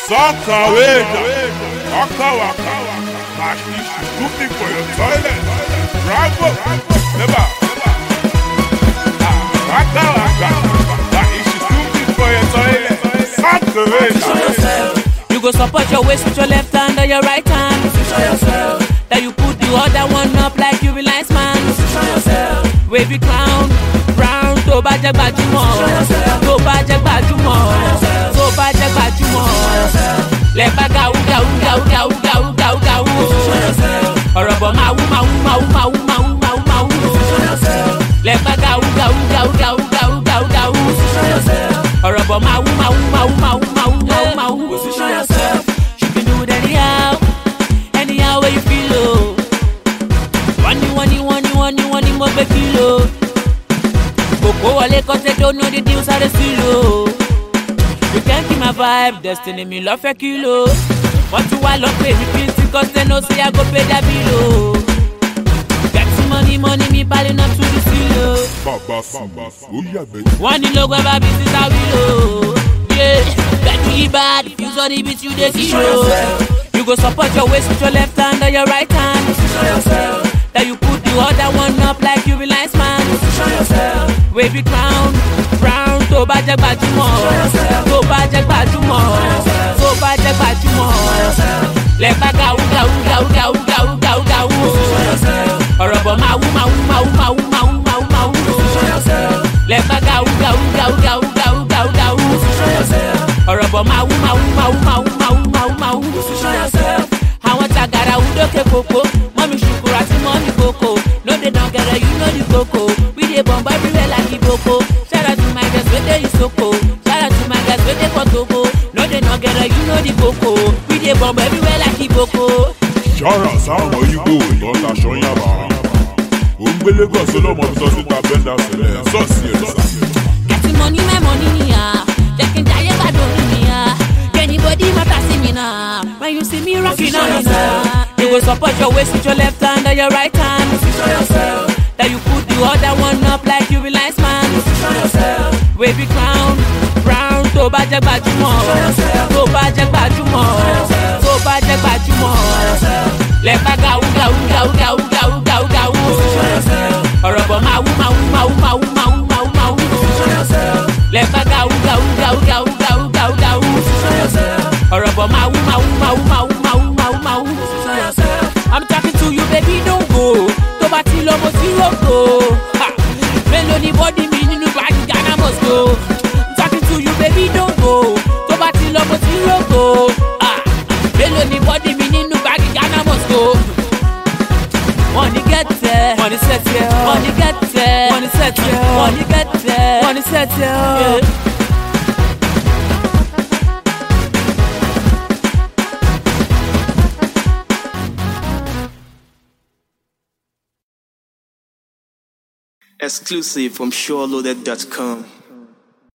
Soccer wager, waka waka, cash is looking for your toilet. Bravo, never. Waka waka, cash is looking for your toilet. Soccer wager. Show yourself. You go support your waist with your left hand or your right hand. Show yourself. That you put the other one up like you be nice man. Show yourself. Wavy crown, brown, tó bá jẹ́ gbajúmọ̀, tó bá jẹ́ gbajúmọ̀, tó bá jẹ́ gbajúmọ̀. Lẹ́gbà gàwú gàwú gàwú gàwú gàwú gàwú gàwú. Ọ̀rọ̀ bọ̀ máa wú máa wú máa wú máa wú máa wú máa wú máa wú. Lẹ́gbà gàwú gàwú gàwú gàwú gàwú gàwú gàwú. Ọ̀rọ̀ bọ̀ máa wú máa wú máa wú máa wú máa wú máa wú máa wú. Position yourself. You can do it anyhow, anyhow way you feel oh. Wọ́n ní mo gbé kìlò. Kòkó wọlé kọ́sẹ̀ tó know the deal sáré sílò. You can't keep my vibe, destiny mi lọ fẹ́ kìlò. Wọ́n tún wá lọ pè mí fíìsì kọ́sẹ̀ no say I go pay that bill o. Get money mi balẹ̀ náà tún di sílò. Bàbá sùn, ó yàgbẹ́. Wọ́n ní lógo ẹ̀bá bí sísá wílò. Better you bad, if you saw the beat you dey kilo. You go support your waist with your left hand or your right hand. Show yourself. That you put the other one up like you be nice man. Show yourself. Wavy crown, brown, tó bá jẹ́ gbajúmọ̀, tó bá jẹ́ gbajúmọ̀, tó bá jẹ́ gbajúmọ̀. Lẹ́gbà gàwú gàwú gàwú gàwú gàwú gàwú gàwú. Ọ̀rọ̀ bọ̀ máa wú máa wú máa wú máa wú máa wú máa wú máa wú. Lẹ́gbà gàwú gàwú gàwú gàwú gàwú gàwú gàwú. Ọ̀rọ̀ bọ̀ máa wú máa wú máa wú máa wú máa wú máa wú máa wú. Àwọn tàgàrà wú lókè kòkó, mọ́mí ṣùkúrà tí mọ́mí kòkó. No dey don gẹ̀rẹ̀ you know the koko. We dey bomb everywhere like Iboko. Shout out to my guys wey dey Isoko. Shout out to my guys wey dey for Togo. No dey don gẹ̀rẹ̀ you know the koko. We dey bomb everywhere like Iboko. Ṣọ́ra sáwọn Igbo ìtọ́ta ṣọ́yàbá. Ó ń gbé Lagos ọlọ́mọ bí sọ́sí ta bẹ́ńdà sílẹ̀ sọ́ọ̀sì ẹ̀sà. Getting money my money niya. Jẹ́ kí n jayé gbàdúrà mi niya. Anybody matter see me now. When you see me rocking on me now. You go support your waist with your left hand or your right hand. Show yourself. That you put the other one up like you be nice man. Show yourself. Wavy crown, brown, tó bá jẹ́ gbajúmọ̀, tó bá jẹ́ gbajúmọ̀, tó bá jẹ́ gbajúmọ̀. Lẹ́gbà gàwú gàwú gàwú gàwú gàwú gàwú gàwú. Ọ̀rọ̀ bọ̀ máa wú máa wú máa wú máa wú máa wú máa wú máa wú. Lẹ́gbà gàwú gàwú gàwú gàwú gàwú gàwú gàwú. Ọ̀rọ̀ bọ̀ máa wú máa wú máa wú máa wú máa wú máa wú máa wú. I'm talking to you baby don't go. Tó bá ti lọ mo ti rògbò. Mélòó ni bọ́dí mi nínú báàgì Ghana must go. I'm talking to you baby don't go. Tó bá ti lọ mo ti rògbò. Mélòó ni bọ́dí mi nínú báàgì Ghana must go. Money get there, money set there, money get there, money set there, money get there, money set there. Exclusive from SureLoaded.com.